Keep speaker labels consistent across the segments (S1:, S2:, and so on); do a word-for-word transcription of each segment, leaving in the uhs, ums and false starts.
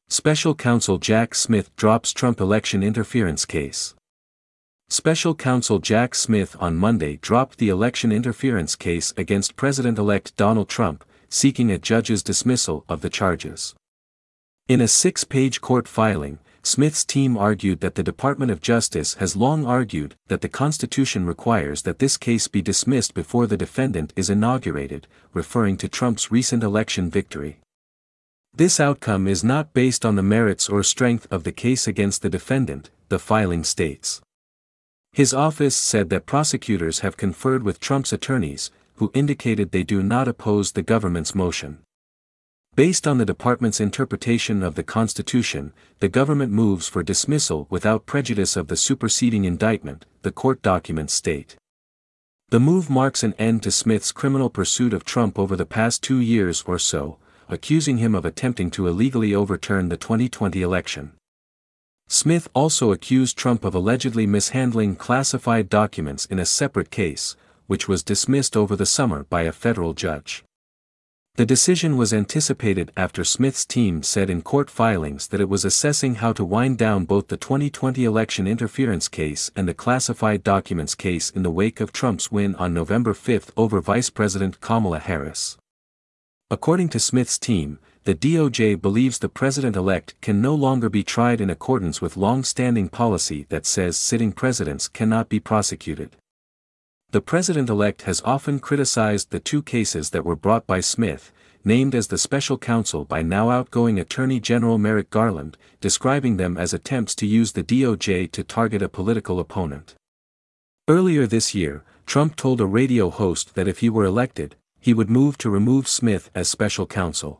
S1: Special Counsel Jack Smith drops Trump election interference case. Special Counsel Jack Smith on Monday dropped the election interference case against President-elect Donald Trump, seeking a judge's dismissal of the charges. In a six-page court filing, Smith's team argued that the Department of Justice has long argued that the Constitution requires that this case be dismissed before the defendant is inaugurated, referring to Trump's recent election victory. This outcome is not based on the merits or strength of the case against the defendant, the filing states. His office said that prosecutors have conferred with Trump's attorneys, who indicated they do not oppose the government's motion. Based on the department's interpretation of the Constitution, the government moves for dismissal without prejudice of the superseding indictment, the court documents state. The move marks an end to Smith's criminal pursuit of Trump over the past two years or so, accusing him of attempting to illegally overturn the twenty twenty election. Smith also accused Trump of allegedly mishandling classified documents in a separate case, which was dismissed over the summer by a federal judge. The decision was anticipated after Smith's team said in court filings that it was assessing how to wind down both the twenty twenty election interference case and the classified documents case in the wake of Trump's win on November fifth over Vice President Kamala Harris. According to Smith's team, the D O J believes the president-elect can no longer be tried in accordance with long-standing policy that says sitting presidents cannot be prosecuted. The president-elect has often criticized the two cases that were brought by Smith, named as the special counsel by now outgoing Attorney General Merrick Garland, describing them as attempts to use the D O J to target a political opponent. Earlier this year, Trump told a radio host that if he were elected, he would move to remove Smith as special counsel.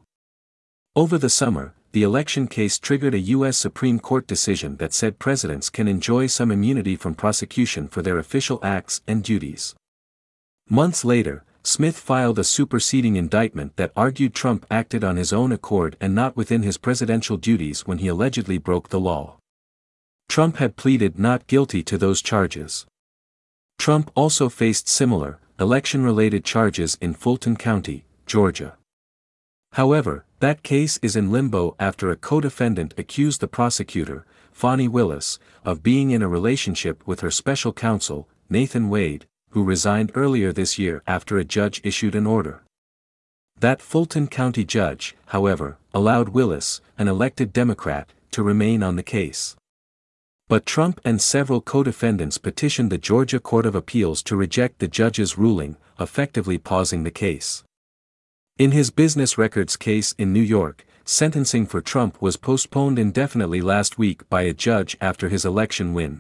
S1: Over the summer, the election case triggered a U S Supreme Court decision that said presidents can enjoy some immunity from prosecution for their official acts and duties. Months later, Smith filed a superseding indictment that argued Trump acted on his own accord and not within his presidential duties when he allegedly broke the law. Trump had pleaded not guilty to those charges. Trump also faced similar, election-related charges in Fulton County, Georgia. However, that case is in limbo after a co-defendant accused the prosecutor, Fani Willis, of being in a relationship with her special counsel, Nathan Wade, who resigned earlier this year after a judge issued an order. That Fulton County judge, however, allowed Willis, an elected Democrat, to remain on the case. But Trump and several co-defendants petitioned the Georgia Court of Appeals to reject the judge's ruling, effectively pausing the case. In his business records case in New York, sentencing for Trump was postponed indefinitely last week by a judge after his election win.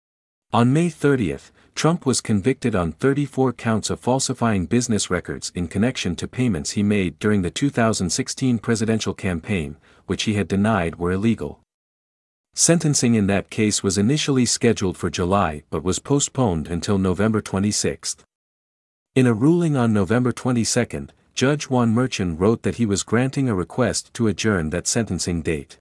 S1: On May thirtieth, Trump was convicted on thirty-four counts of falsifying business records in connection to payments he made during the two thousand sixteen presidential campaign, which he had denied were illegal. Sentencing in that case was initially scheduled for July but was postponed until November twenty-sixth. In a ruling on November twenty-second, Judge Juan Merchan wrote that he was granting a request to adjourn that sentencing date.